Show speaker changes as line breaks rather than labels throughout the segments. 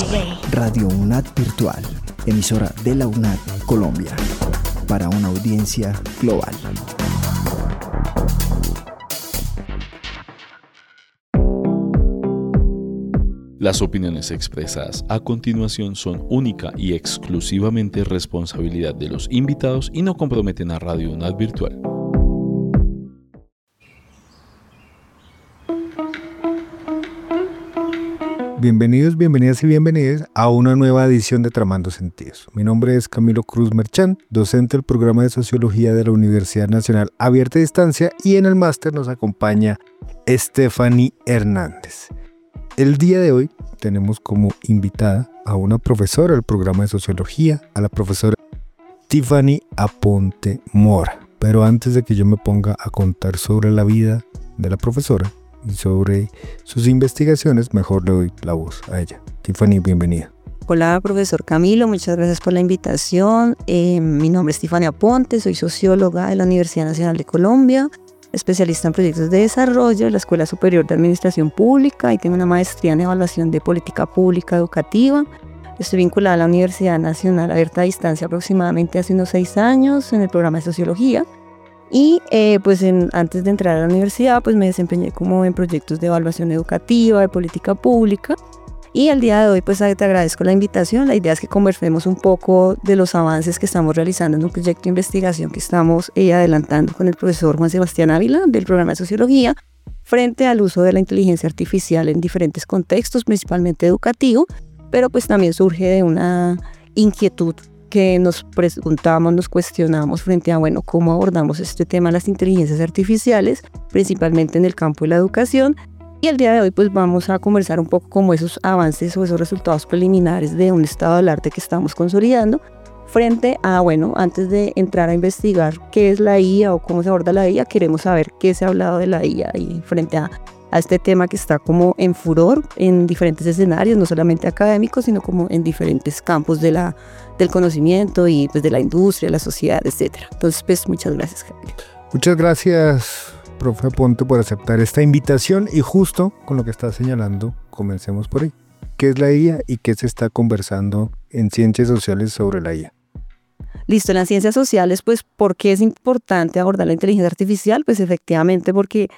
Radio UNAD Virtual, emisora de la UNAD Colombia, para una audiencia global.
Las opiniones expresadas a continuación son única y exclusivamente responsabilidad de los invitados y no comprometen a Radio UNAD Virtual.
Bienvenidos, bienvenidas y bienvenidas a una nueva edición de Tramando Sentidos. Mi nombre es Camilo Cruz Merchán, docente del programa de Sociología de la Universidad Nacional Abierta a Distancia, y en el máster nos acompaña Stephanie Hernández. El día de hoy tenemos como invitada a una profesora del programa de Sociología, a la profesora Tiffany Aponte Mora. Pero antes de que yo me ponga a contar sobre la vida de la profesora y sobre sus investigaciones, mejor le doy la voz a ella. Tiffany, bienvenida.
Hola, profesor Camilo, muchas gracias por la invitación. Mi nombre es Tiffany Aponte, soy socióloga de la Universidad Nacional de Colombia, especialista en proyectos de desarrollo de la Escuela Superior de Administración Pública, y tengo una maestría en evaluación de política pública educativa. Estoy vinculada a la Universidad Nacional Abierta a Distancia aproximadamente hace unos 6 años en el programa de Sociología. Y antes de entrar a la universidad me desempeñé como en proyectos de evaluación educativa, de política pública, y al día de hoy te agradezco la invitación. La idea es que conversemos un poco de los avances que estamos realizando en un proyecto de investigación que estamos adelantando con el profesor Juan Sebastián Ávila del programa de Sociología frente al uso de la inteligencia artificial en diferentes contextos, principalmente educativo, pero también surge de una inquietud que nos preguntamos, nos cuestionamos frente a, cómo abordamos este tema de las inteligencias artificiales, principalmente en el campo de la educación. Y el día de hoy vamos a conversar un poco como esos avances o esos resultados preliminares de un estado del arte que estamos consolidando frente a, antes de entrar a investigar qué es la IA o cómo se aborda la IA, queremos saber qué se ha hablado de la IA y frente a este tema que está como en furor en diferentes escenarios, no solamente académicos, sino como en diferentes campos del conocimiento y de la industria, la sociedad, etc. Entonces, muchas gracias, Javier.
Muchas gracias, profe Aponte, por aceptar esta invitación, y justo con lo que está señalando, comencemos por ahí. ¿Qué es la IA y qué se está conversando en ciencias sociales sobre la IA?
Listo, en las ciencias sociales, ¿por qué es importante abordar la inteligencia artificial? Efectivamente porque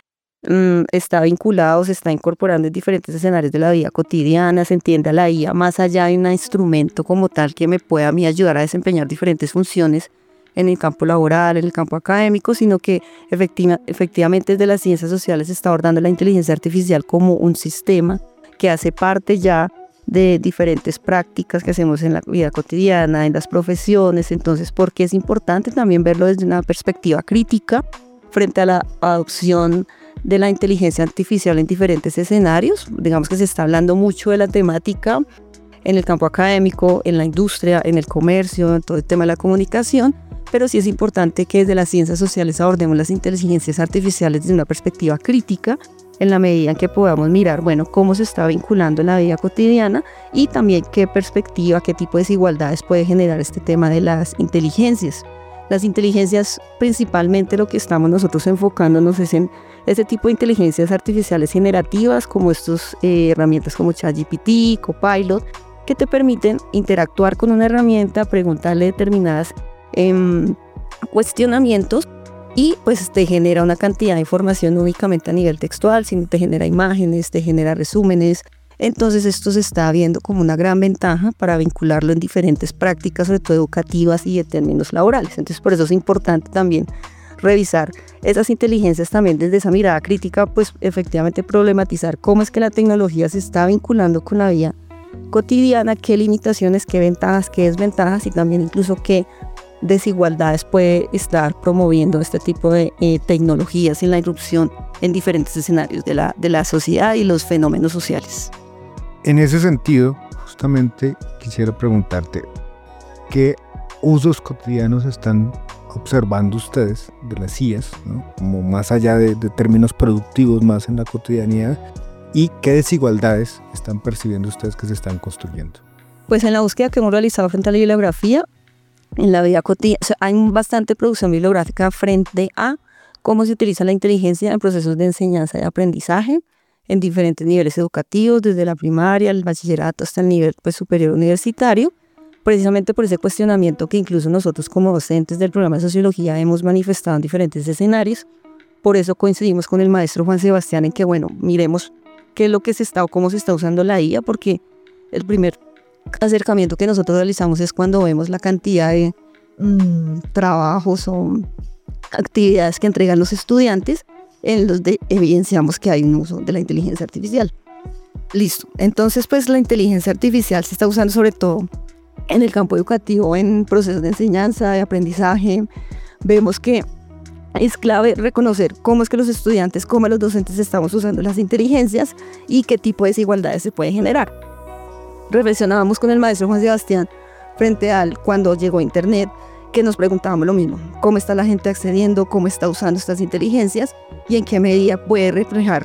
está vinculado, se está incorporando en diferentes escenarios de la vida cotidiana. Se entiende a la IA más allá de un instrumento como tal que me pueda a mí ayudar a desempeñar diferentes funciones en el campo laboral, en el campo académico, sino que efectivamente desde las ciencias sociales se está abordando la inteligencia artificial como un sistema que hace parte ya de diferentes prácticas que hacemos en la vida cotidiana, en las profesiones. Entonces, ¿por qué es importante también verlo desde una perspectiva crítica frente a la adopción de la inteligencia artificial en diferentes escenarios? Digamos que se está hablando mucho de la temática en el campo académico, en la industria, en el comercio, en todo el tema de la comunicación, pero sí es importante que desde las ciencias sociales abordemos las inteligencias artificiales desde una perspectiva crítica, en la medida en que podamos mirar, cómo se está vinculando en la vida cotidiana, y también qué perspectiva, qué tipo de desigualdades puede generar este tema de las inteligencias. Las inteligencias, principalmente lo que estamos nosotros enfocándonos es en ese tipo de inteligencias artificiales generativas, como estas herramientas como ChatGPT, Copilot, que te permiten interactuar con una herramienta, preguntarle determinadas cuestionamientos, y te genera una cantidad de información no únicamente a nivel textual, sino te genera imágenes, te genera resúmenes. Entonces esto se está viendo como una gran ventaja para vincularlo en diferentes prácticas, sobre todo educativas y de términos laborales. Entonces por eso es importante también revisar esas inteligencias también desde esa mirada crítica, efectivamente problematizar cómo es que la tecnología se está vinculando con la vida cotidiana, qué limitaciones, qué ventajas, qué desventajas, y también incluso qué desigualdades puede estar promoviendo este tipo de tecnologías en la irrupción en diferentes escenarios de la sociedad y los fenómenos sociales.
En ese sentido, justamente quisiera preguntarte, ¿qué usos cotidianos están observando ustedes de las IAs, ¿no? Como más allá de términos productivos, más en la cotidianidad, y qué desigualdades están percibiendo ustedes que se están construyendo?
En la búsqueda que hemos realizado frente a la bibliografía, en la vida cotidiana, hay bastante producción bibliográfica frente a cómo se utiliza la inteligencia en procesos de enseñanza y aprendizaje, en diferentes niveles educativos, desde la primaria, el bachillerato hasta el nivel superior universitario, precisamente por ese cuestionamiento que incluso nosotros como docentes del programa de sociología hemos manifestado en diferentes escenarios. Por eso coincidimos con el maestro Juan Sebastián en que, bueno, miremos qué es lo que se está o cómo se está usando la IA, porque el primer acercamiento que nosotros realizamos es cuando vemos la cantidad de trabajos o actividades que entregan los estudiantes en los que evidenciamos que hay un uso de la inteligencia artificial. Listo. Entonces, pues la inteligencia artificial se está usando sobre todo en el campo educativo, en procesos de enseñanza, de aprendizaje. Vemos que es clave reconocer cómo es que los estudiantes, cómo los docentes estamos usando las inteligencias y qué tipo de desigualdades se puede generar. Reflexionábamos con el maestro Juan Sebastián frente al cuando llegó Internet, que nos preguntábamos lo mismo: cómo está la gente accediendo, cómo está usando estas inteligencias y en qué medida puede reflejar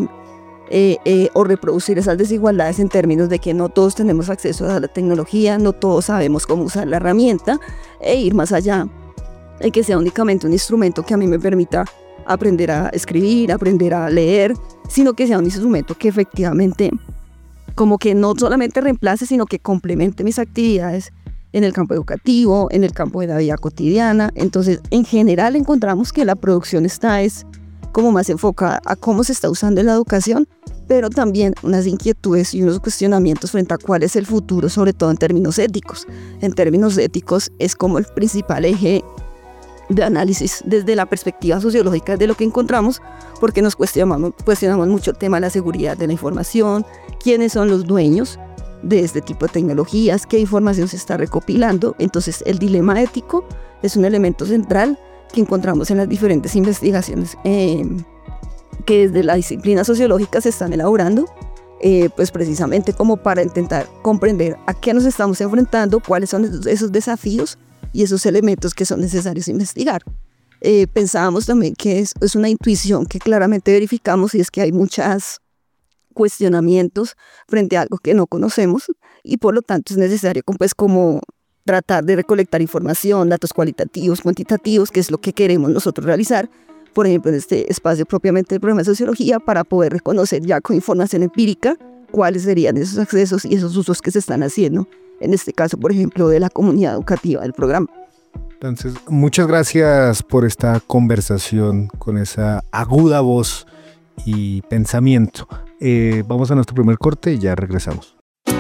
o reproducir esas desigualdades en términos de que no todos tenemos acceso a la tecnología, no todos sabemos cómo usar la herramienta, e ir más allá de que sea únicamente un instrumento que a mí me permita aprender a escribir, aprender a leer, sino que sea un instrumento que efectivamente como que no solamente reemplace, sino que complemente mis actividades en el campo educativo, en el campo de la vida cotidiana. Entonces, en general encontramos que la producción es como más enfocada a cómo se está usando en la educación, pero también unas inquietudes y unos cuestionamientos frente a cuál es el futuro, sobre todo en términos éticos. En términos éticos es como el principal eje de análisis desde la perspectiva sociológica de lo que encontramos, porque nos cuestionamos mucho el tema de la seguridad de la información, quiénes son los dueños de este tipo de tecnologías, qué información se está recopilando. Entonces el dilema ético es un elemento central que encontramos en las diferentes investigaciones que desde la disciplina sociológica se están elaborando, pues precisamente como para intentar comprender a qué nos estamos enfrentando, cuáles son esos desafíos y esos elementos que son necesarios investigar. Pensábamos también que es una intuición que claramente verificamos, y es que hay muchos cuestionamientos frente a algo que no conocemos, y por lo tanto es necesario como tratar de recolectar información, datos cualitativos, cuantitativos, que es lo que queremos nosotros realizar, por ejemplo en este espacio propiamente del programa de sociología, para poder reconocer ya con información empírica cuáles serían esos accesos y esos usos que se están haciendo, en este caso, por ejemplo, de la comunidad educativa del programa.
Entonces, muchas gracias por esta conversación con esa aguda voz y pensamiento. Vamos a nuestro primer corte y ya regresamos.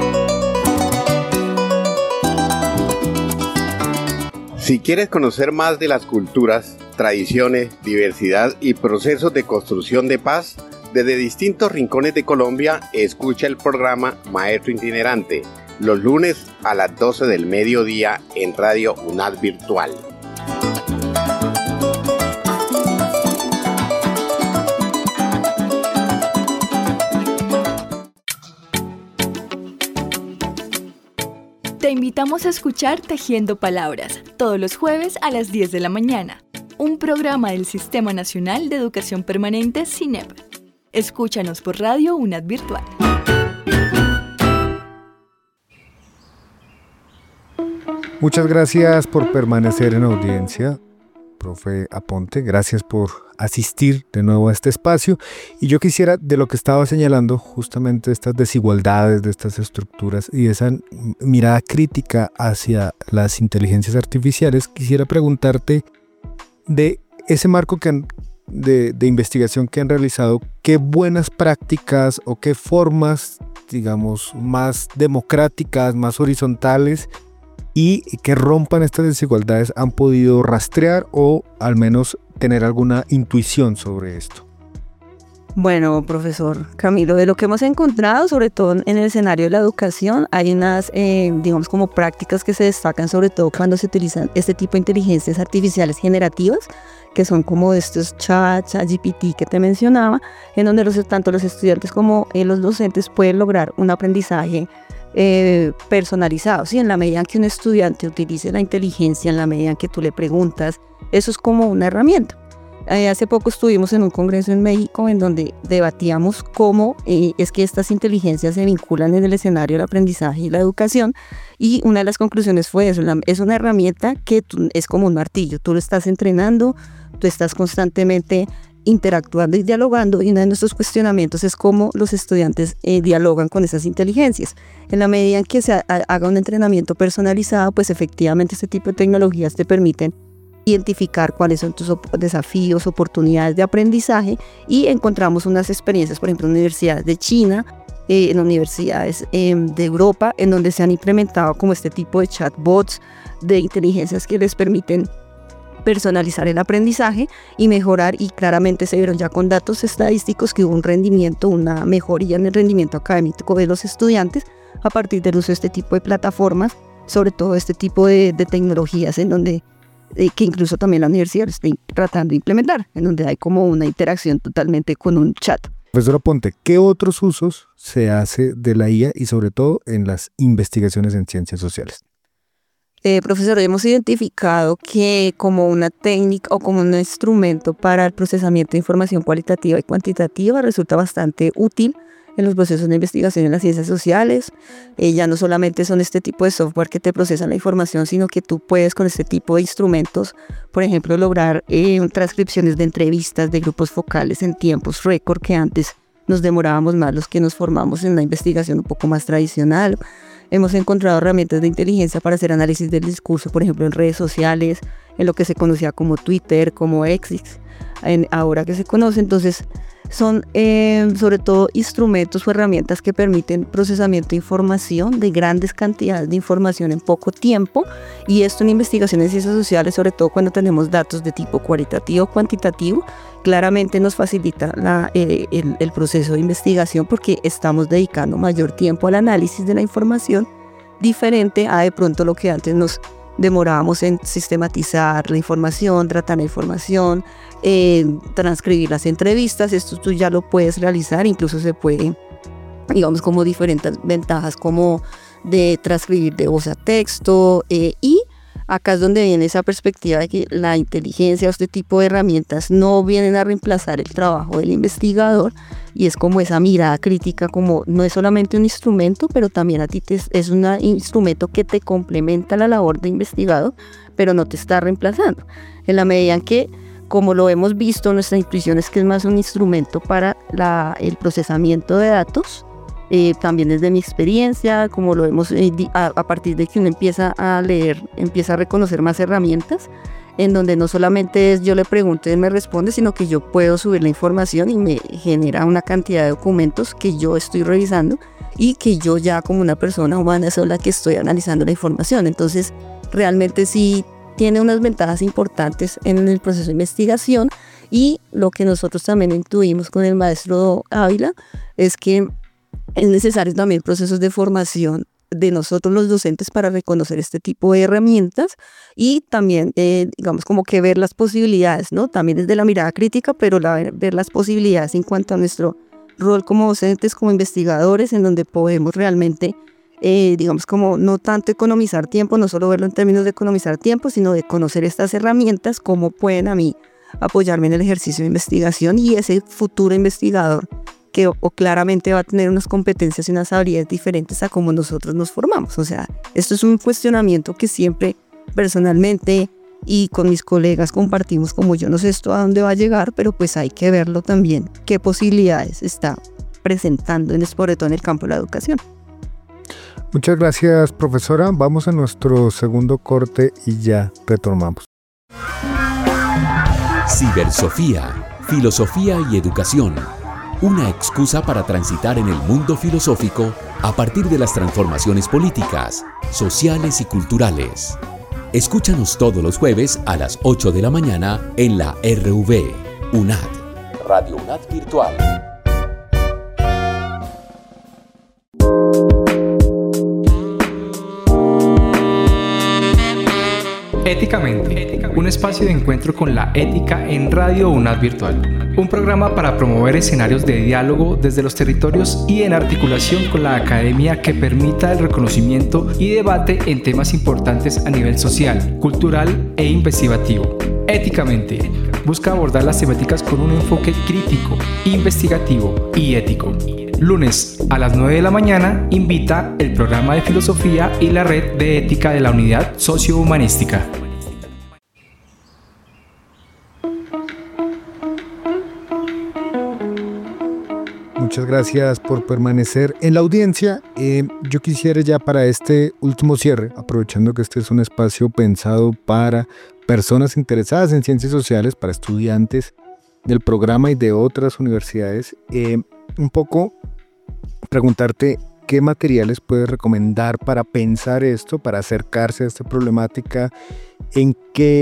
Si quieres conocer más de las culturas, tradiciones, diversidad y procesos de construcción de paz desde distintos rincones de Colombia, escucha el programa Maestro Itinerante los lunes a las 12 del mediodía en Radio UNAD Virtual.
Te invitamos a escuchar Tejiendo Palabras, todos los jueves a las 10 de la mañana, un programa del Sistema Nacional de Educación Permanente SINEP. Escúchanos por Radio UNAD Virtual.
Muchas gracias por permanecer en audiencia, profe Aponte. Gracias por asistir de nuevo a este espacio. Y yo quisiera, de lo que estaba señalando, justamente estas desigualdades, de estas estructuras y esa mirada crítica hacia las inteligencias artificiales, quisiera preguntarte de ese marco de investigación que han realizado, qué buenas prácticas o qué formas, digamos, más democráticas, más horizontales y que rompan estas desigualdades han podido rastrear o al menos tener alguna intuición sobre esto.
Bueno, profesor Camilo, de lo que hemos encontrado, sobre todo en el escenario de la educación, hay unas, digamos, como prácticas que se destacan, sobre todo cuando se utilizan este tipo de inteligencias artificiales generativas, que son como estos ChatGPT que te mencionaba, en donde tanto los estudiantes como los docentes pueden lograr un aprendizaje personalizado, ¿sí? En la medida en que un estudiante utilice la inteligencia, en la medida en que tú le preguntas, eso es como una herramienta. Hace poco estuvimos en un congreso en México en donde debatíamos cómo es que estas inteligencias se vinculan en el escenario del aprendizaje y la educación, y una de las conclusiones fue eso: es una herramienta que es como un martillo, tú lo estás entrenando, tú estás constantemente interactuando y dialogando, y uno de nuestros cuestionamientos es cómo los estudiantes dialogan con esas inteligencias. En la medida en que se haga un entrenamiento personalizado, pues efectivamente este tipo de tecnologías te permiten identificar cuáles son tus desafíos, oportunidades de aprendizaje, y encontramos unas experiencias, por ejemplo, en universidades de China, en universidades de Europa, en donde se han implementado como este tipo de chatbots, de inteligencias que les permiten personalizar el aprendizaje y mejorar, y claramente se vieron ya con datos estadísticos que hubo un rendimiento, una mejoría en el rendimiento académico de los estudiantes a partir del uso de este tipo de plataformas, sobre todo este tipo de tecnologías en donde que incluso también la universidad está tratando de implementar, en donde hay como una interacción totalmente con un chat.
Profesora Ponte, ¿qué otros usos se hace de la IA y sobre todo en las investigaciones en ciencias sociales?
Profesor, hemos identificado que como una técnica o como un instrumento para el procesamiento de información cualitativa y cuantitativa resulta bastante útil en los procesos de investigación en las ciencias sociales. Ya no solamente son este tipo de software que te procesan la información, sino que tú puedes con este tipo de instrumentos, por ejemplo, lograr transcripciones de entrevistas de grupos focales en tiempos récord, que antes nos demorábamos más los que nos formamos en una investigación un poco más tradicional. Hemos encontrado herramientas de inteligencia para hacer análisis del discurso, por ejemplo, en redes sociales, en lo que se conocía como Twitter, como X, ahora que se conoce. Entonces, son sobre todo instrumentos o herramientas que permiten procesamiento de información, de grandes cantidades de información en poco tiempo, y esto en investigaciones en ciencias sociales, sobre todo cuando tenemos datos de tipo cualitativo o cuantitativo, claramente nos facilita el proceso de investigación, porque estamos dedicando mayor tiempo al análisis de la información, diferente a de pronto lo que antes nos demorábamos en sistematizar la información, tratar la información, transcribir las entrevistas. Esto tú ya lo puedes realizar, incluso se puede, digamos, como diferentes ventajas como de transcribir de voz a texto, y acá es donde viene esa perspectiva de que la inteligencia o este tipo de herramientas no vienen a reemplazar el trabajo del investigador, y es como esa mirada crítica, como no es solamente un instrumento, pero también a ti es un instrumento que te complementa la labor de investigador, pero no te está reemplazando. En la medida en que, como lo hemos visto, nuestra intuición es que es más un instrumento para el procesamiento de datos. También desde mi experiencia, como lo vemos a partir de que uno empieza a leer, empieza a reconocer más herramientas, en donde no solamente es yo le pregunto y él me responde, sino que yo puedo subir la información y me genera una cantidad de documentos que yo estoy revisando y que yo ya como una persona humana soy la que estoy analizando la información. Entonces realmente sí tiene unas ventajas importantes en el proceso de investigación, y lo que nosotros también intuimos con el maestro Ávila es que es necesario también procesos de formación de nosotros los docentes para reconocer este tipo de herramientas, y también, digamos, como que ver las posibilidades, ¿no? También desde la mirada crítica, pero ver las posibilidades en cuanto a nuestro rol como docentes, como investigadores, en donde podemos realmente, digamos, como no tanto economizar tiempo, no solo verlo en términos de economizar tiempo, sino de conocer estas herramientas, cómo pueden a mí apoyarme en el ejercicio de investigación, y ese futuro investigador que claramente va a tener unas competencias y unas habilidades diferentes a cómo nosotros nos formamos. O sea, esto es un cuestionamiento que siempre personalmente y con mis colegas compartimos, como yo no sé esto a dónde va a llegar, pero pues hay que verlo también, qué posibilidades está presentando, sobre todo en el campo de la educación.
Muchas gracias, profesora. Vamos a nuestro segundo corte y ya retomamos.
Cibersofía, filosofía y educación. Una excusa para transitar en el mundo filosófico a partir de las transformaciones políticas, sociales y culturales. Escúchanos todos los jueves a las 8 de la mañana en la RV, UNAD, Radio UNAD Virtual.
Éticamente, un espacio de encuentro con la ética en Radio UNAD Virtual. Un programa para promover escenarios de diálogo desde los territorios y en articulación con la academia que permita el reconocimiento y debate en temas importantes a nivel social, cultural e investigativo. Éticamente, busca abordar las temáticas con un enfoque crítico, investigativo y ético. Lunes a las 9 de la mañana invita el programa de filosofía y la red de ética de la unidad sociohumanística.
muchas gracias por permanecer en la audiencia. Yo quisiera ya para este último cierre, aprovechando que este es un espacio pensado para personas interesadas en ciencias sociales, para estudiantes del programa y de otras universidades, un poco preguntarte qué materiales puedes recomendar para pensar esto, para acercarse a esta problemática, en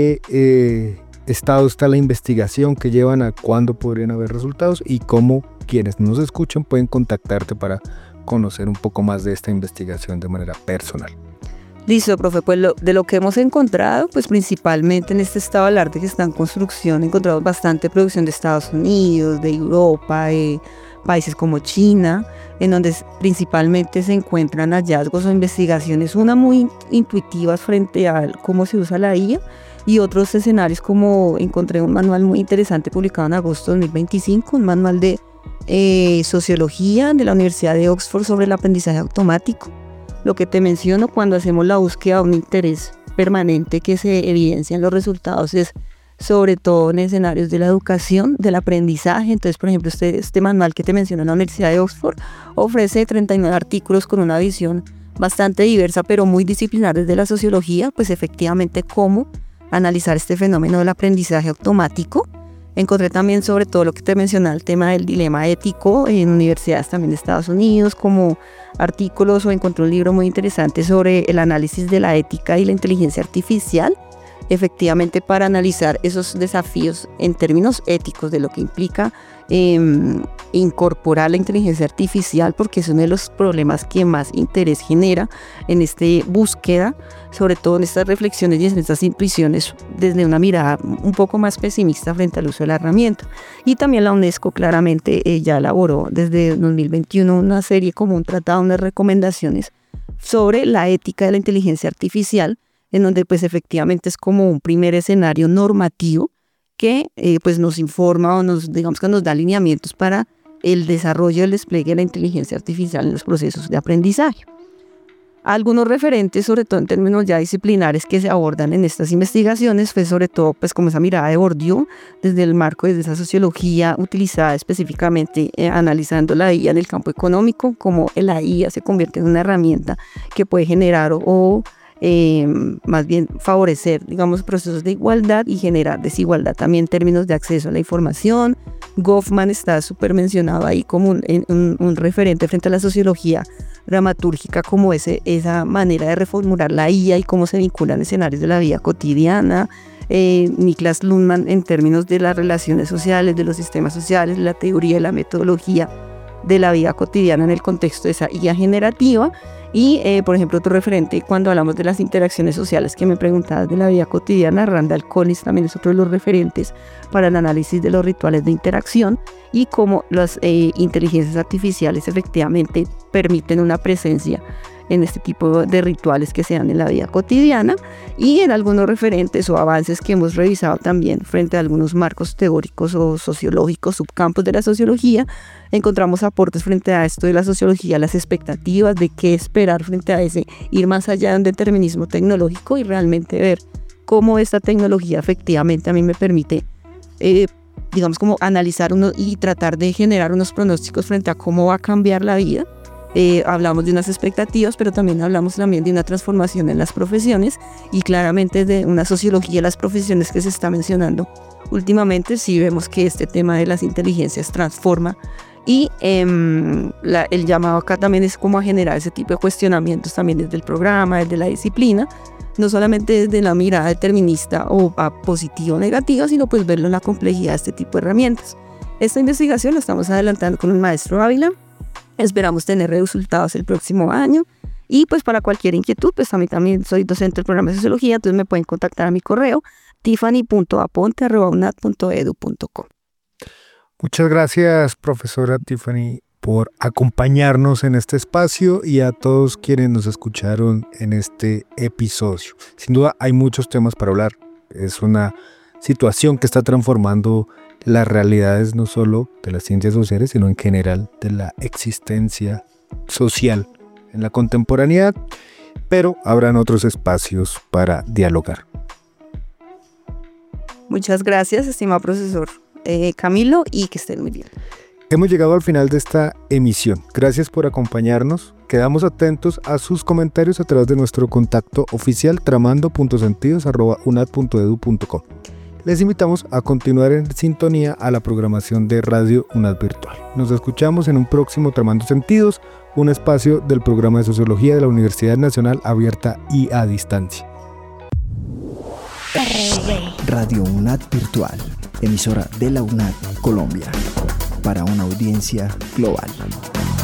qué estado está la investigación que llevan, a cuándo podrían haber resultados y cómo quienes nos escuchan pueden contactarte para conocer un poco más de esta investigación de manera personal.
Listo, profe, pues de lo que hemos encontrado, pues principalmente en este estado del arte que está en construcción, encontramos bastante producción de Estados Unidos, de Europa, de países como China, en donde principalmente se encuentran hallazgos o investigaciones, una muy intuitivas frente a cómo se usa la IA, y otros escenarios, como encontré un manual muy interesante publicado en agosto de 2025, un manual de sociología de la Universidad de Oxford sobre el aprendizaje automático. Lo que te menciono, cuando hacemos la búsqueda de un interés permanente que se evidencia en los resultados, es sobre todo en escenarios de la educación, del aprendizaje. Entonces, por ejemplo, este manual que te menciono en la Universidad de Oxford ofrece 39 artículos con una visión bastante diversa, pero muy disciplinar desde la sociología, pues efectivamente cómo analizar este fenómeno del aprendizaje automático. Encontré también sobre todo lo que te mencionaba, el tema del dilema ético en universidades también de Estados Unidos, como artículos, o encontré un libro muy interesante sobre el análisis de la ética y la inteligencia artificial, efectivamente para analizar esos desafíos en términos éticos de lo que implica incorporar la inteligencia artificial, porque es uno de los problemas que más interés genera en esta búsqueda, sobre todo en estas reflexiones y en estas intuiciones desde una mirada un poco más pesimista frente al uso de la herramienta. Y también la UNESCO claramente ya elaboró desde 2021 una serie, como un tratado, unas recomendaciones sobre la ética de la inteligencia artificial, en donde pues efectivamente es como un primer escenario normativo que pues nos informa o digamos que nos da alineamientos para el desarrollo y el despliegue de la inteligencia artificial en los procesos de aprendizaje. Algunos referentes, sobre todo en términos ya disciplinares, que se abordan en estas investigaciones fue sobre todo pues como esa mirada de Bourdieu desde el marco de esa sociología utilizada específicamente analizando la IA en el campo económico, como la IA se convierte en una herramienta que puede generar o más bien favorecer, digamos, procesos de igualdad y generar desigualdad también en términos de acceso a la información. Goffman está súper mencionado ahí como un referente frente a la sociología dramatúrgica, como esa manera de reformular la IA y cómo se vinculan escenarios de la vida cotidiana. Niklas Luhmann en términos de las relaciones sociales, de los sistemas sociales, la teoría y la metodología de la vida cotidiana en el contexto de esa IA generativa. Y, por ejemplo, otro referente, cuando hablamos de las interacciones sociales que me preguntabas de la vida cotidiana, Randall Collins también es otro de los referentes para el análisis de los rituales de interacción y cómo las inteligencias artificiales efectivamente permiten una presencia en este tipo de rituales que se dan en la vida cotidiana. Y en algunos referentes o avances que hemos revisado también frente a algunos marcos teóricos o sociológicos, subcampos de la sociología, encontramos aportes frente a esto de la sociología, las expectativas de qué esperar frente a ese, ir más allá de un determinismo tecnológico y realmente ver cómo esta tecnología efectivamente a mí me permite digamos como analizar y tratar de generar unos pronósticos frente a cómo va a cambiar la vida. Hablamos de unas expectativas, pero también hablamos también de una transformación en las profesiones, y claramente de una sociología de las profesiones que se está mencionando últimamente. Sí vemos que este tema de las inteligencias transforma, y el llamado acá también es como a generar ese tipo de cuestionamientos también desde el programa, desde la disciplina, no solamente desde la mirada determinista o positiva o negativa, sino pues verlo en la complejidad de este tipo de herramientas. Esta investigación la estamos adelantando con el maestro Ávila. Esperamos tener resultados el próximo año, y pues para cualquier inquietud, pues a mí también soy docente del programa de sociología, entonces me pueden contactar a mi correo tiffany.aponte@unad.edu.co.
Muchas gracias, profesora Tiffany, por acompañarnos en este espacio, y a todos quienes nos escucharon en este episodio. Sin duda hay muchos temas para hablar. Es una situación que está transformando las realidades no solo de las ciencias sociales, sino en general de la existencia social en la contemporaneidad, pero habrán otros espacios para dialogar.
Muchas gracias, estimado profesor Camilo, y que estén muy bien.
Hemos llegado al final de esta emisión. Gracias por acompañarnos. Quedamos atentos a sus comentarios a través de nuestro contacto oficial tramando.sentidos@unad.edu.co. Les invitamos a continuar en sintonía a la programación de Radio UNAD Virtual. Nos escuchamos en un próximo Tramando Sentidos, un espacio del programa de Sociología de la Universidad Nacional Abierta y a Distancia.
Radio UNAD Virtual, emisora de la UNAD Colombia, para una audiencia global.